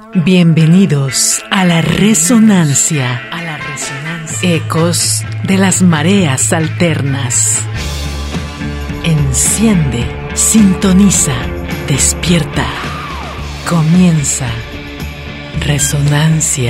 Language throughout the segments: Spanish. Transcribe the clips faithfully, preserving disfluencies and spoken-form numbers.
Bienvenidos a la resonancia, a la resonancia. Ecos de las mareas alternas. Enciende, sintoniza, despierta. Comienza Resonancia.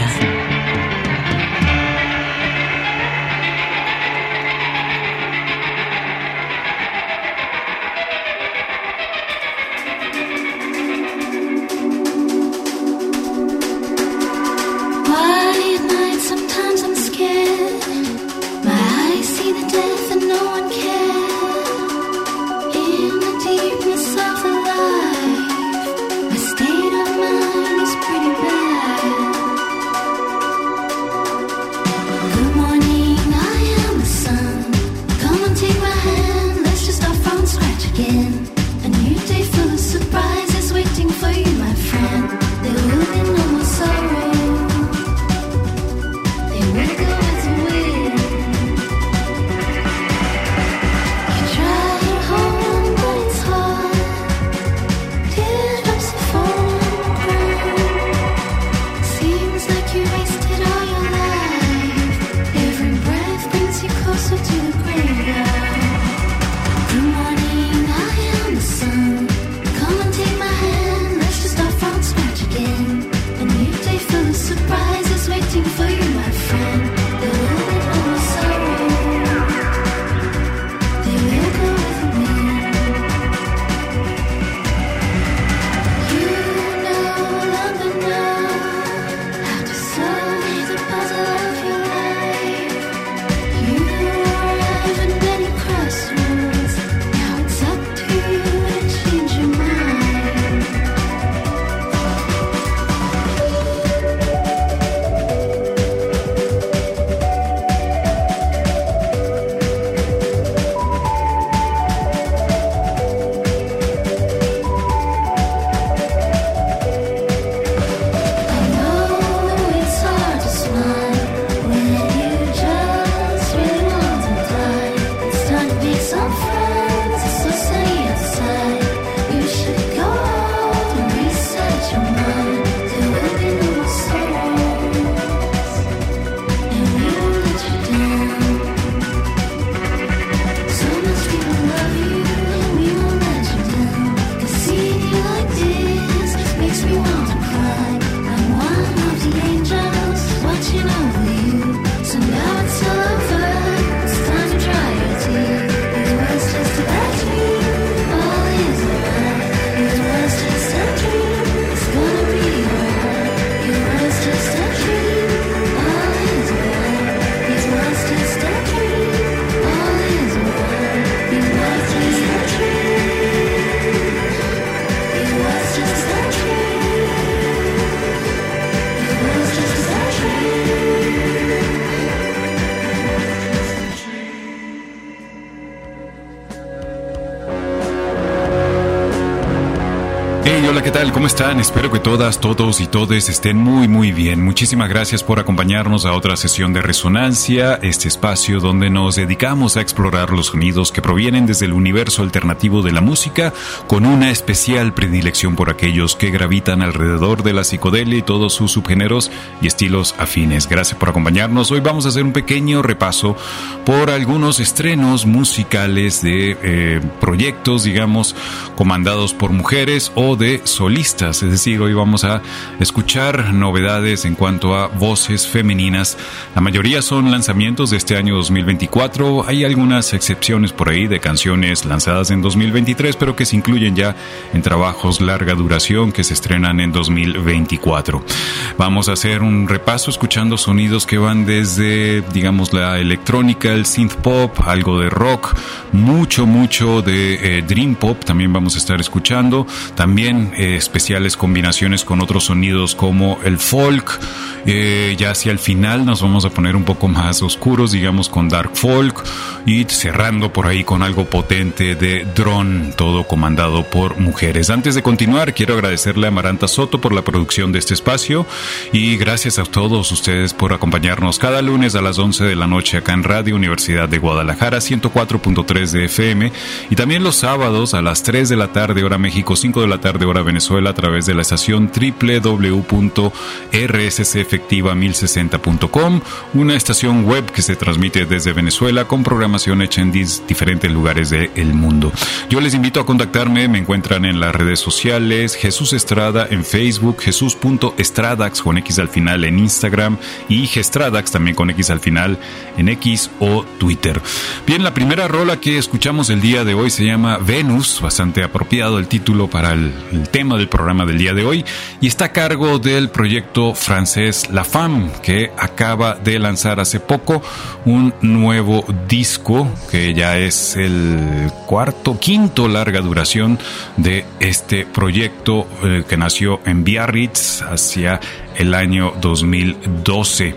¿Qué tal? ¿Cómo están? Espero que todas, todos y todes estén muy, muy bien. Muchísimas gracias por acompañarnos a otra sesión de Resonancia, este espacio donde nos dedicamos a explorar los sonidos que provienen desde el universo alternativo de la música, con una especial predilección por aquellos que gravitan alrededor de la psicodelia y todos sus subgéneros y estilos afines. Gracias por acompañarnos. Hoy vamos a hacer un pequeño repaso por algunos estrenos musicales de eh, proyectos, digamos, comandados por mujeres o de solistas, es decir, hoy vamos a escuchar novedades en cuanto a voces femeninas. La mayoría son lanzamientos de este año dos mil veinticuatro, hay algunas excepciones por ahí de canciones lanzadas en dos mil veintitrés, pero que se incluyen ya en trabajos larga duración que se estrenan en dos mil veinticuatro. Vamos a hacer un repaso escuchando sonidos que van desde, digamos, la electrónica, el synth pop, algo de rock, mucho, mucho de eh, dream pop, también vamos a estar escuchando, también eh, especiales combinaciones con otros sonidos como el folk. Eh, ya hacia el final nos vamos a poner un poco más oscuros, digamos, con dark folk, y cerrando por ahí con algo potente de drone, todo comandado por mujeres. Antes de continuar, quiero agradecerle a Maranta Soto por la producción de este espacio, y gracias a todos ustedes por acompañarnos cada lunes a las once de la noche acá en Radio Universidad de Guadalajara, ciento cuatro punto tres de F M, y también los sábados a las tres de la tarde hora México, cinco de la tarde tarde hora Venezuela a través de la estación doble u doble u doble u punto r s c efectiva mil sesenta punto com, una estación web que se transmite desde Venezuela con programación hecha en diferentes lugares del mundo. Yo les invito a contactarme, me encuentran en las redes sociales, Jesús Estrada en Facebook, jesús punto estradax con X al final en Instagram y Gestradax también con X al final en X o Twitter. Bien, la primera rola que escuchamos el día de hoy se llama Venus, bastante apropiado el título para el, el tema del programa del día de hoy, y está a cargo del proyecto francés La Femme, que acaba de lanzar hace poco un nuevo disco que ya es el cuarto, quinto larga duración de este proyecto eh, que nació en Biarritz hacia el año dos mil doce.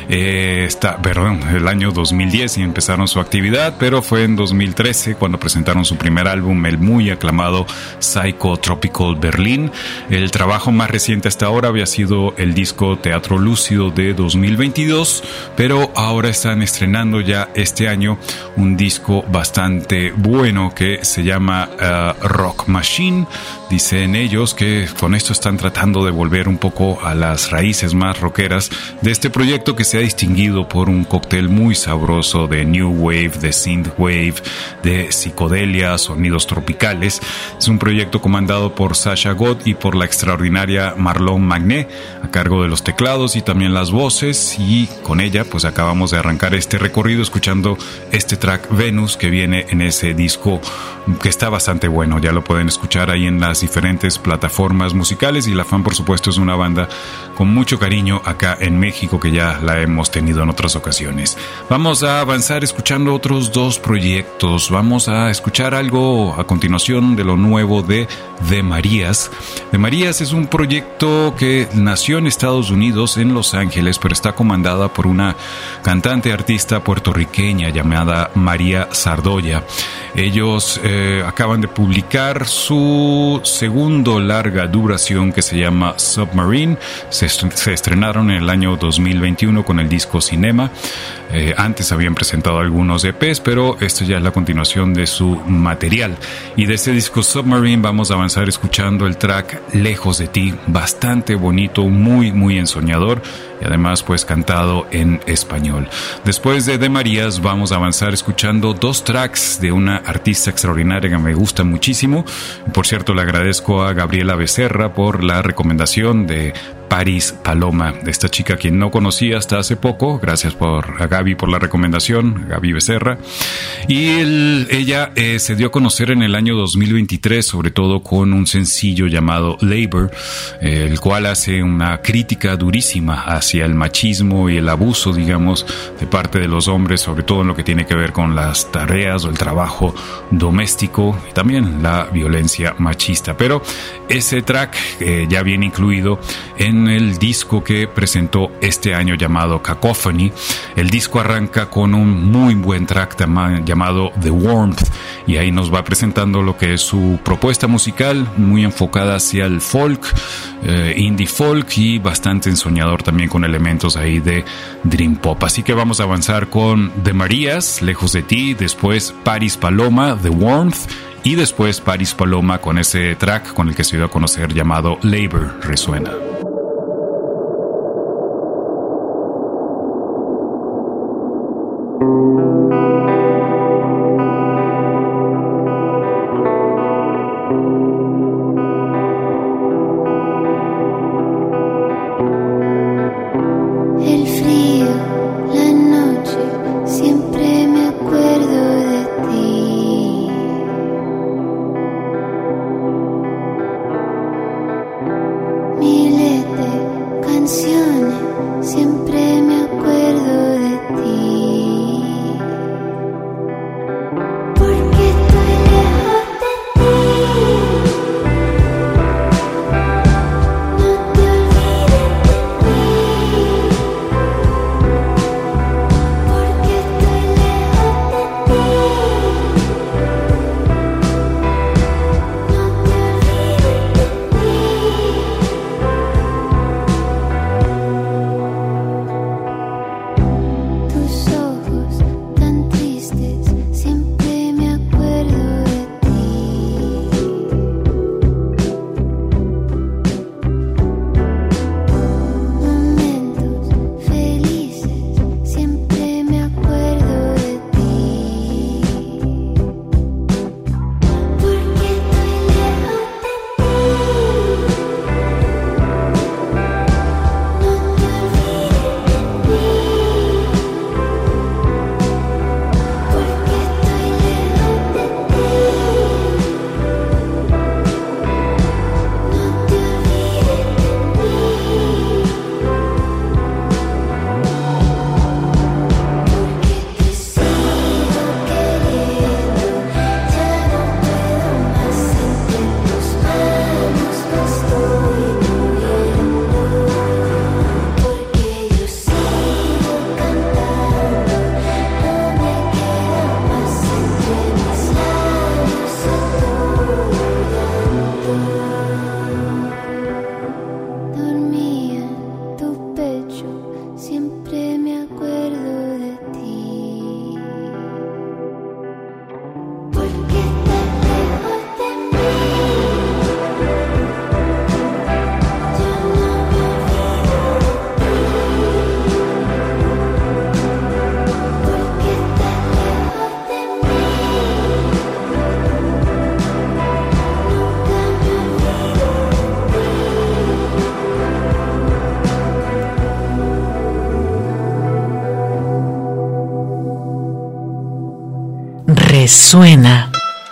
Eh, está, perdón, el año dos mil diez y empezaron su actividad, pero fue en dos mil trece cuando presentaron su primer álbum, el muy aclamado Psychotropical Berlin. El trabajo más reciente hasta ahora había sido el disco Teatro Lúcido de dos mil veintidós, pero ahora están estrenando ya este año un disco bastante bueno que se llama uh, Rock Machine. Dicen ellos que con esto están tratando de volver un poco a las raíces más rockeras de este proyecto que se ha distinguido por un cóctel muy sabroso de New Wave, de Synth Wave, de psicodelia, sonidos tropicales. Es un proyecto comandado por Sasha Gott y por la extraordinaria Marlon Magné a cargo de los teclados y también las voces, y con ella pues acabamos de arrancar este recorrido escuchando este track Venus que viene en ese disco que está bastante bueno. Ya lo pueden escuchar ahí en las diferentes plataformas musicales, y La Femme por supuesto es una banda con mucho cariño acá en México que ya la hemos tenido en otras ocasiones. Vamos a avanzar escuchando otros dos proyectos. Vamos a escuchar algo a continuación de lo nuevo de De Marías. De Marías es un proyecto que nació en Estados Unidos, en Los Ángeles, pero está comandada por una cantante artista puertorriqueña llamada María Sardoya. Ellos eh, acaban de publicar su segundo larga duración que se llama Submarine. Se, se estrenaron en el año dos mil veintiuno con el disco Cinema. Eh, antes habían presentado algunos E Pes, pero esto ya es la continuación de su material. Y de ese disco Submarine vamos a avanzar escuchando el track Lejos de ti, bastante bonito, muy, muy ensoñador, y además pues cantado en español. Después de De Marías vamos a avanzar escuchando dos tracks de una artista extraordinaria que me gusta muchísimo. Por cierto, le agradezco a Gabriela Becerra por la recomendación de Paris Paloma, de esta chica quien no conocía hasta hace poco. Gracias por, a Gaby por la recomendación, Gaby Becerra. Y el, ella eh, se dio a conocer en el año dos mil veintitrés, sobre todo con un sencillo llamado Labor, eh, el cual hace una crítica durísima hacia el machismo y el abuso, digamos, de parte de los hombres, sobre todo en lo que tiene que ver con las tareas o el trabajo doméstico y también la violencia machista. Pero ese track eh, ya viene incluido en el disco que presentó este año llamado Cacophony. El disco arranca con un muy buen track llamado The Warmth, y ahí nos va presentando lo que es su propuesta musical, muy enfocada hacia el folk, eh, indie folk, y bastante ensoñador también con elementos ahí de dream pop. Así que vamos a avanzar con De Marías, Lejos de ti, después Paris Paloma, The Warmth, y después Paris Paloma con ese track con el que se dio a conocer llamado Labor. Resuena. Miles resuena.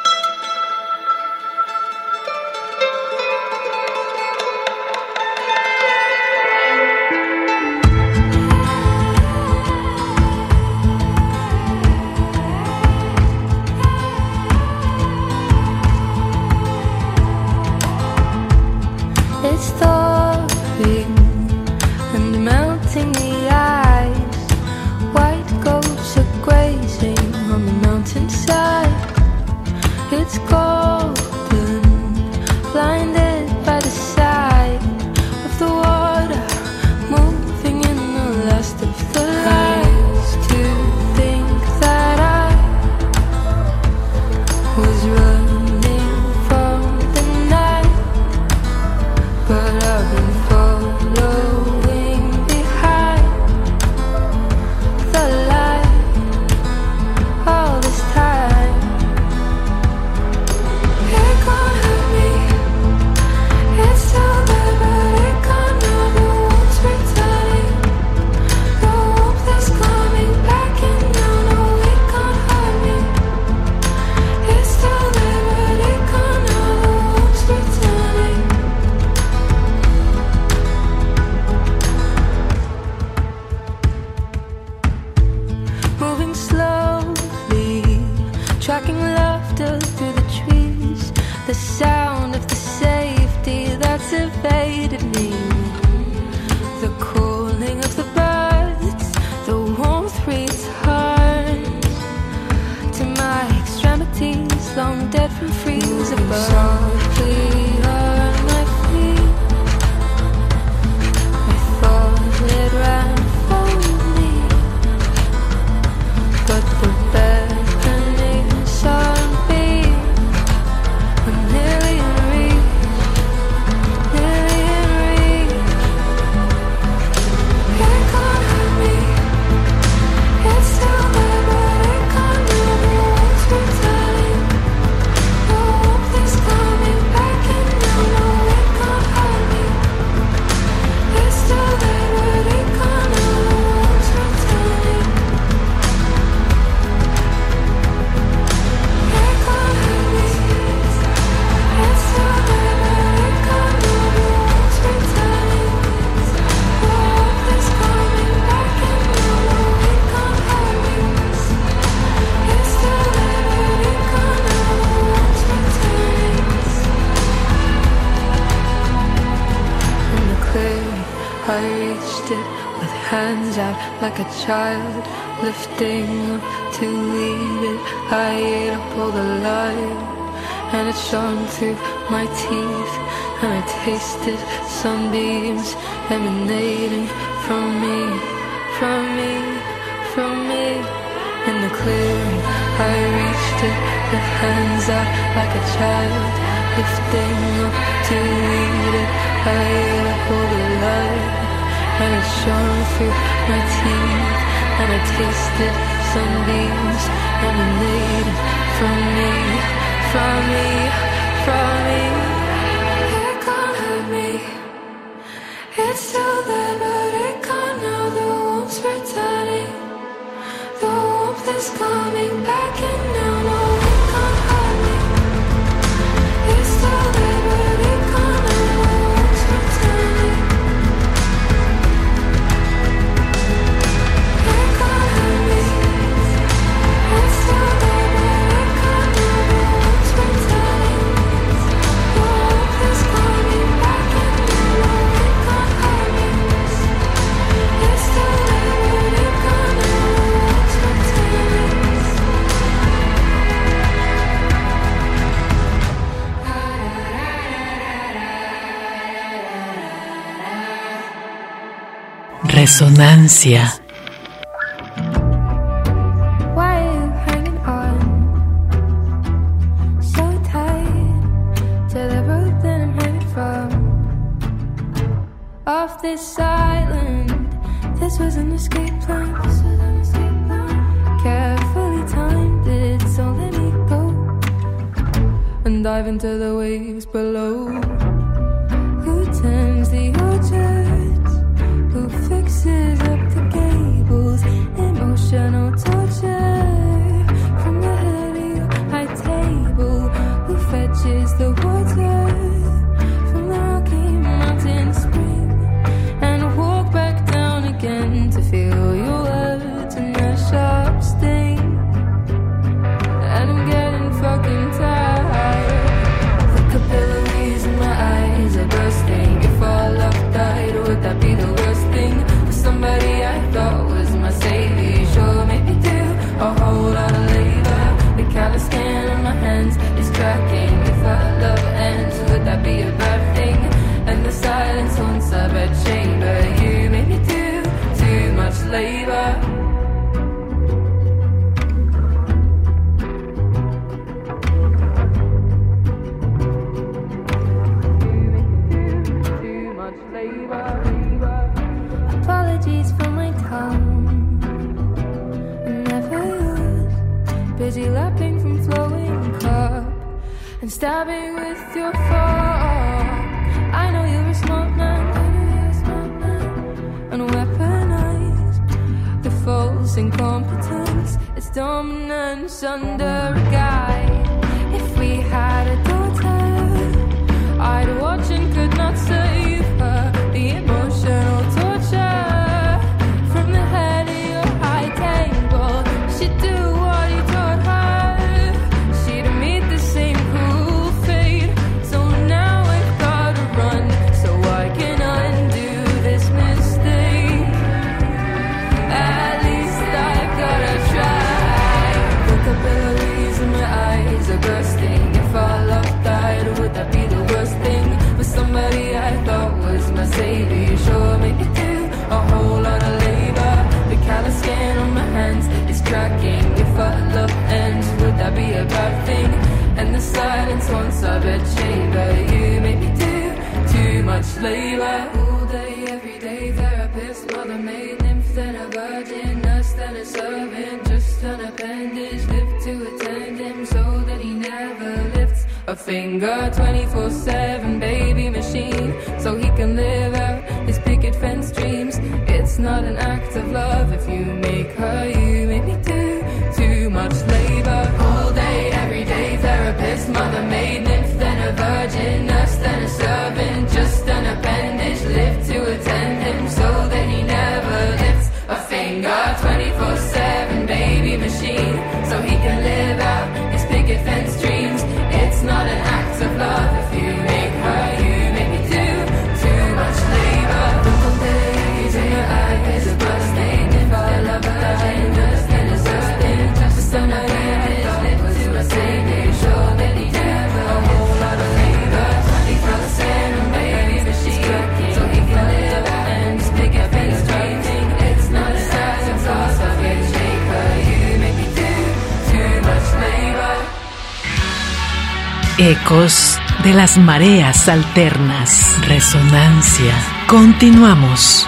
Like a child lifting up to lead it, I ate up all the light, and it shone through my teeth, and I tasted sunbeams emanating from me, from me, from me. In the clearing, I reached it with hands out like a child lifting up to lead it, I ate up all the light, and it shone through my teeth, and I tasted sunbeams emanating from me, from me, from me. It can't hurt me, it's still there, but it can't now. The warmth's returning, the warmth is coming back in now. No, it can't hurt me, it's still there, but it can't now. The warmth's returning. Resonancia. Why are you hanging on so tight to the rope that I'm hanging from? Off this island, this was an escape plan. Carefully timed it, so let me go and dive into the waves below. Who turns the oceans? Who fixes up the cables? Emotional torture from the helicopter. and stab me with your fork. I know you're a smart man, I know you're a smart man, and weaponize the false incompetence. It's dominance under a guy. If we had a daughter, I'd watch and could not save her. The emotional torture from the head of your high table. She'd do what you taught her. She'd meet the same cruel fate. So now I've gotta run so I can undo this mistake. At least I've gotta try. The capillaries in my eyes are bursting. If our love died, would that be the worst thing? For somebody I thought was my savior, you sure make me do a whole lot of labor. The callous skin on my hands is cracking. If our love ends, would that be a bad thing? And the silence once I bed chamber, you make me do too much labor. All day, every day, therapist, mother maid, nymph, then a virgin, nurse, then a servant, just an appendage, live to attend him so that he never lifts a finger. Twenty-four seven baby machine, so he can live out his picket fence dreams. It's not an act of love if you make her, you make me do too much labor. All day, every day, therapist, mother maid, nymph, then a virgin, nurse, then a servant, just an appendage, live to attend him so that he never lifts a finger. Twenty-four seven baby machine, so he can live out his picket fence dreams. It's not an act of love if you make her, you make me do too much labor. Wrinkled days in your eyes are bursting. If I love her, I understand it's something. Just an idea, it was my savior. Sure that he never a whole lot of labor. Twenty-four seven baby machine, so he can live out and his picket fence driving. It's not a act of love if you make her, you make me do too much labor. Ecos de las mareas alternas. Resonancia. Continuamos.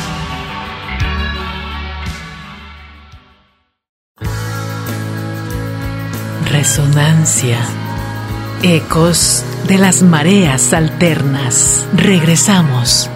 Resonancia. Ecos de las mareas alternas. Regresamos.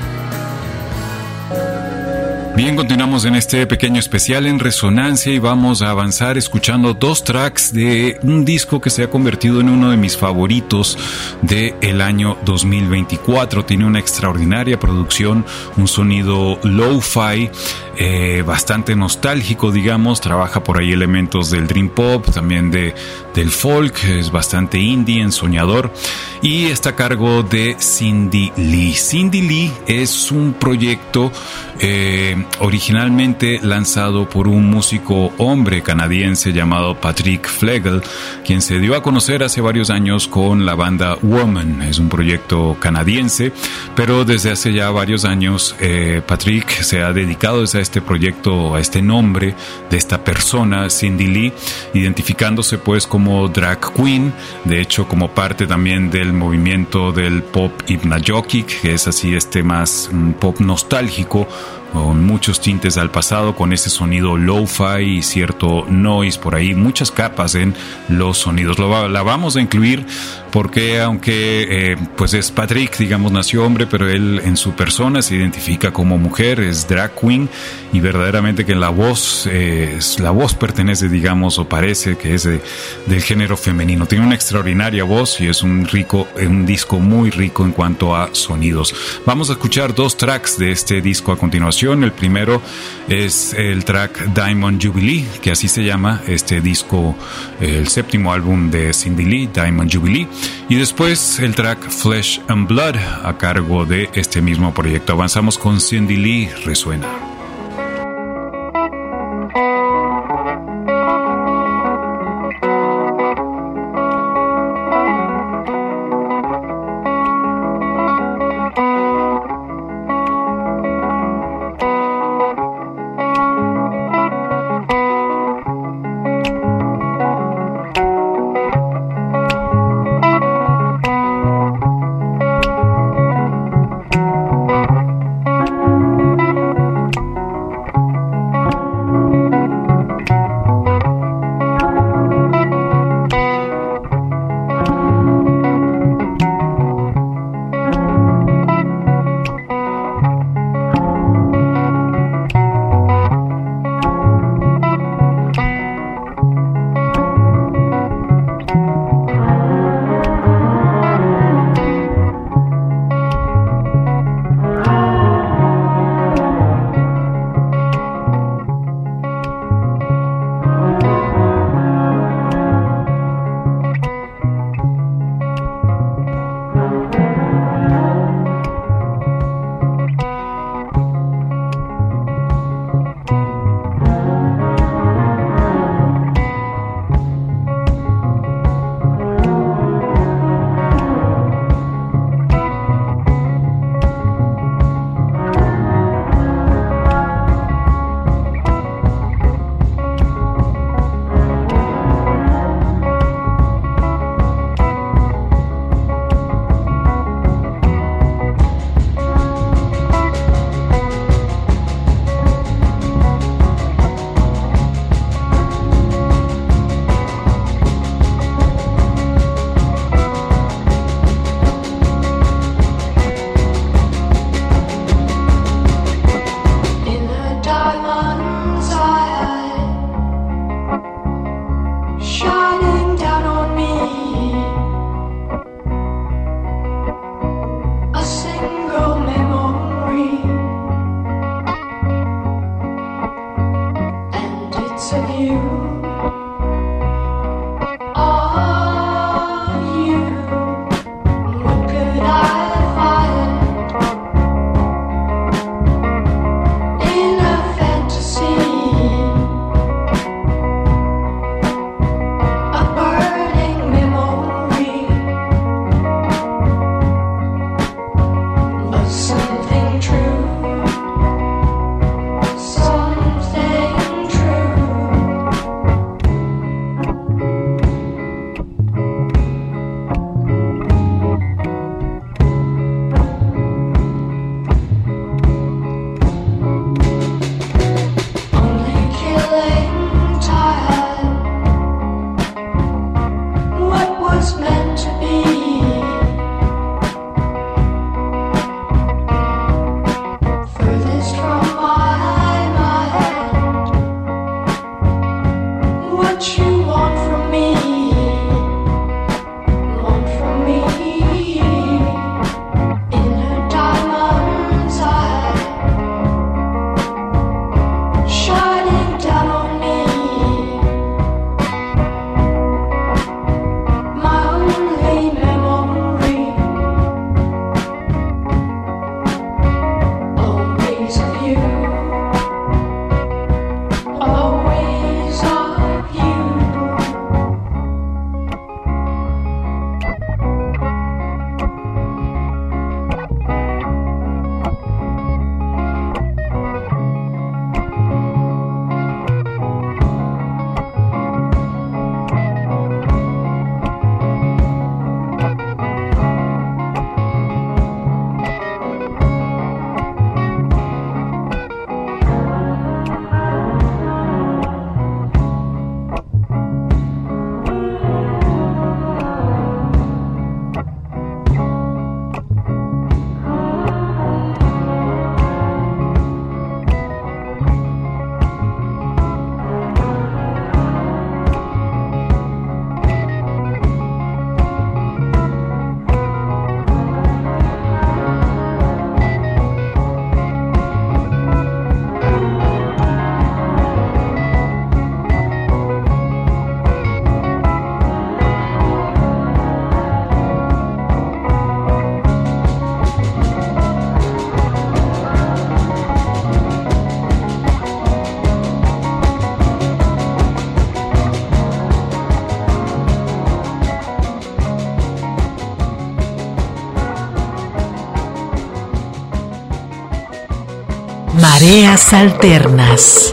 Bien, continuamos en este pequeño especial en Resonancia y vamos a avanzar escuchando dos tracks de un disco que se ha convertido en uno de mis favoritos del año dos mil veinticuatro. Tiene una extraordinaria producción, un sonido lo-fi, eh, bastante nostálgico, digamos. Trabaja por ahí elementos del dream pop, también de, del folk, es bastante indie, ensoñador, y está a cargo de Cindy Lee. Cindy Lee es un proyecto eh, originalmente lanzado por un músico hombre canadiense llamado Patrick Flegel, quien se dio a conocer hace varios años con la banda Woman. Es un proyecto canadiense, pero desde hace ya varios años eh, Patrick se ha dedicado a este proyecto, a este nombre de esta persona, Cindy Lee, identificándose pues como drag queen, de hecho como parte también del movimiento del pop hypnagogic, que es así este más un pop nostálgico, con muchos tintes al pasado, con ese sonido lo-fi y cierto noise por ahí, muchas capas en los sonidos. Lo, la vamos a incluir porque aunque eh, pues es Patrick, digamos, nació hombre, pero él en su persona se identifica como mujer, es drag queen, y verdaderamente que la voz, eh, la voz pertenece, digamos, o parece que es de, del género femenino. Tiene una extraordinaria voz y es un rico, un disco muy rico en cuanto a sonidos. Vamos a escuchar dos tracks de este disco a continuación. El primero es el track Diamond Jubilee, que así se llama este disco, el séptimo álbum de Cindy Lee, Diamond Jubilee, y después el track Flesh and Blood a cargo de este mismo proyecto. Avanzamos con Cindy Lee, Resuena. Mareas alternas.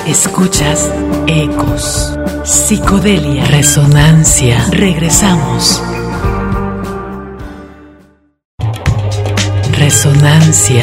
Escuchas ecos, psicodelia, resonancia. Regresamos. Resonancia.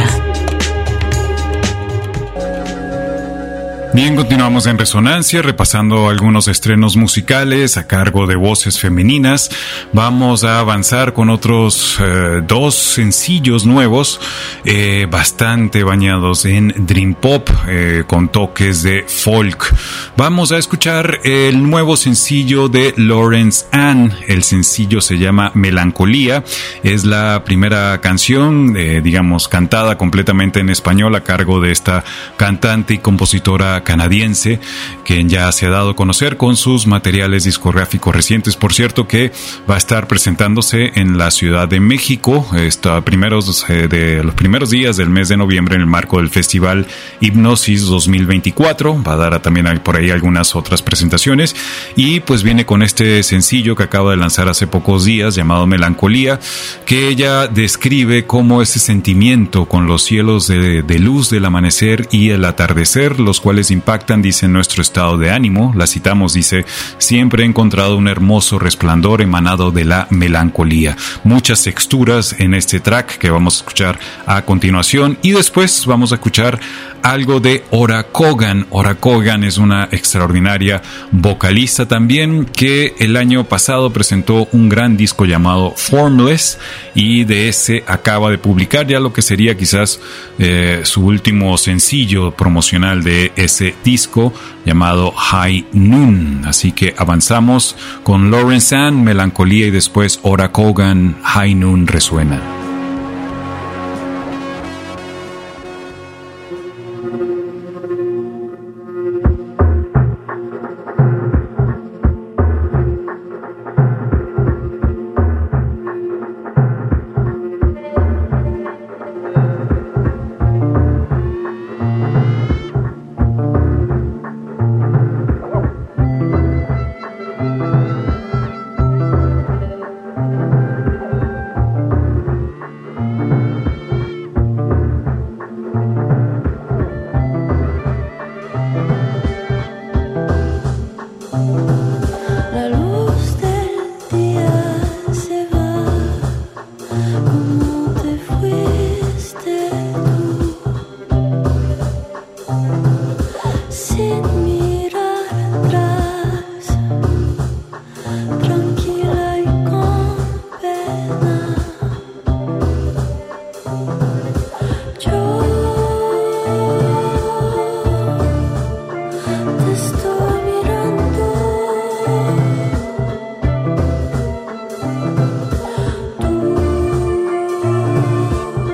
Bien, continuamos en Resonancia, repasando algunos estrenos musicales a cargo de voces femeninas. Vamos a avanzar con otros eh, dos sencillos nuevos, eh, bastante bañados en Dream Pop, eh, con toques de folk. Vamos a escuchar el nuevo sencillo de Lawrence Ann. El sencillo se llama Melancolía. Es la primera canción, eh, digamos, cantada completamente en español a cargo de esta cantante y compositora canadiense, quien ya se ha dado a conocer con sus materiales discográficos recientes. Por cierto, que va a estar presentándose en la Ciudad de México esta primeros eh, de los primeros días del mes de noviembre en el marco del Festival Hipnosis dos mil veinticuatro. Va a dar también por ahí algunas otras presentaciones, y pues viene con este sencillo que acaba de lanzar hace pocos días llamado Melancolía, que ella describe como ese sentimiento con los cielos de, de luz del amanecer y el atardecer, los cuales impactan, dice, nuestro estado de ánimo. La citamos, dice: siempre he encontrado un hermoso resplandor emanado de la melancolía. Muchas texturas en este track que vamos a escuchar a continuación, y después vamos a escuchar algo de Ora Kogan. Ora Kogan es una extraordinaria vocalista también, que el año pasado presentó un gran disco llamado Formless, y de ese acaba de publicar ya lo que sería quizás eh, su último sencillo promocional de ese disco, llamado High Noon. Así que avanzamos con Lawrence Ann, Melancolía, y después Ora Kogan, High Noon resuena.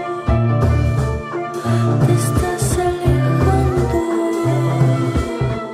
Estás alejando.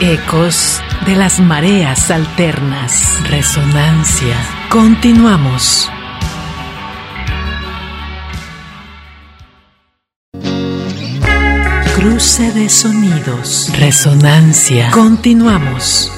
Ecos de las mareas alternas. Resonancia. Continuamos. Cruce de sonidos. Resonancia. Continuamos.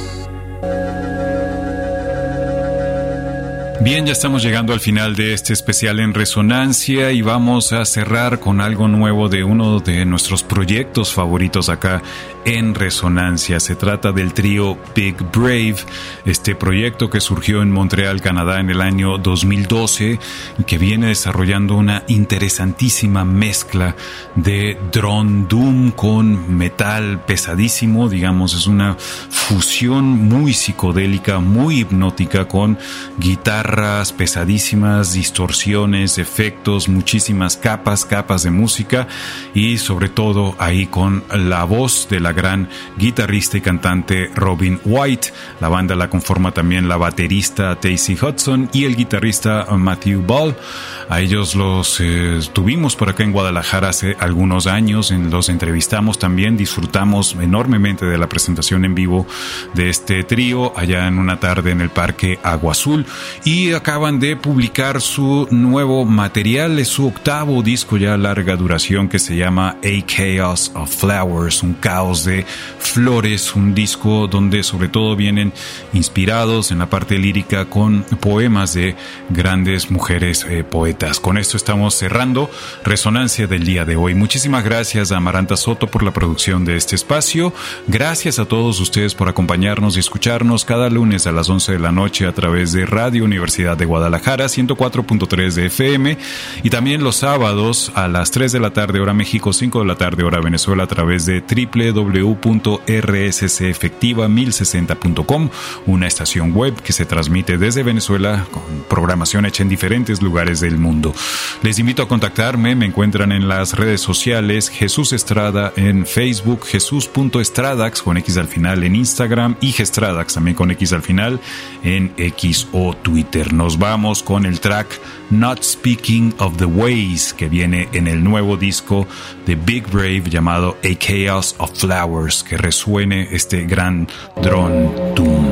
Bien, ya estamos llegando al final de este especial en Resonancia y vamos a cerrar con algo nuevo de uno de nuestros proyectos favoritos acá en Resonancia. Se trata del trío Big Brave, este proyecto que surgió en Montreal, Canadá en el año dos mil doce y que viene desarrollando una interesantísima mezcla de drone doom con metal pesadísimo, digamos, es una fusión muy psicodélica, muy hipnótica con guitarra pesadísimas, distorsiones, efectos, muchísimas capas, capas de música y sobre todo ahí con la voz de la gran guitarrista y cantante Robin White. La banda la conforma también la baterista Daisy Hudson y el guitarrista Matthew Ball. A ellos los eh, tuvimos por acá en Guadalajara hace algunos años, en, los entrevistamos también, disfrutamos enormemente de la presentación en vivo de este trío allá en una tarde en el Parque Agua Azul. Y acaban de publicar su nuevo material, es su octavo disco ya larga duración que se llama A Chaos of Flowers, un caos de flores, un disco donde sobre todo vienen inspirados en la parte lírica con poemas de grandes mujeres eh, poetas. Con esto estamos cerrando Resonancia del día de hoy. Muchísimas gracias a Amaranta Soto por la producción de este espacio. Gracias a todos ustedes por acompañarnos y escucharnos cada lunes a las once de la noche a través de Radio Universidad de Guadalajara, ciento cuatro punto tres de F M, y también los sábados a las tres de la tarde hora México, cinco de la tarde hora Venezuela a través de doble u doble u doble u punto r s c efectiva mil sesenta punto com, una estación web que se transmite desde Venezuela con programación hecha en diferentes lugares del mundo. Les invito a contactarme, me encuentran en las redes sociales Jesús Estrada en Facebook, jesús.estradax con X al final en Instagram y Gestradax también con X al final en X o Twitter. Nos vamos con el track Not Speaking of the Ways que viene en el nuevo disco de Big Brave llamado A Chaos of Flowers, que resuene este gran drone doom.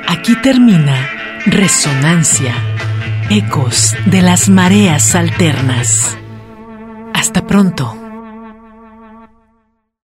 Aquí termina Resonancia, ecos de las mareas alternas. Hasta pronto.